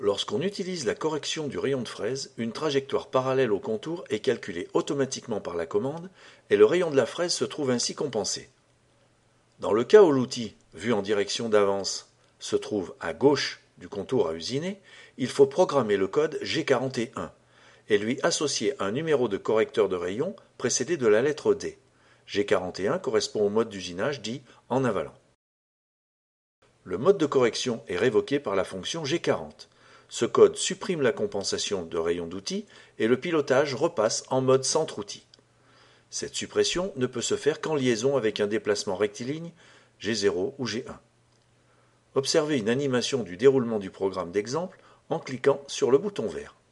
Lorsqu'on utilise la correction du rayon de fraise, une trajectoire parallèle au contour est calculée automatiquement par la commande et le rayon de la fraise se trouve ainsi compensé. Dans le cas où l'outil, vu en direction d'avance, se trouve à gauche du contour à usiner, il faut programmer le code G41 et lui associer un numéro de correcteur de rayon précédé de la lettre D. G41 correspond au mode d'usinage dit en avalant. Le mode de correction est révoqué par la fonction G40. Ce code supprime la compensation de rayon d'outil et le pilotage repasse en mode centre-outil. Cette suppression ne peut se faire qu'en liaison avec un déplacement rectiligne G0 ou G1. Observez une animation du déroulement du programme d'exemple en cliquant sur le bouton vert.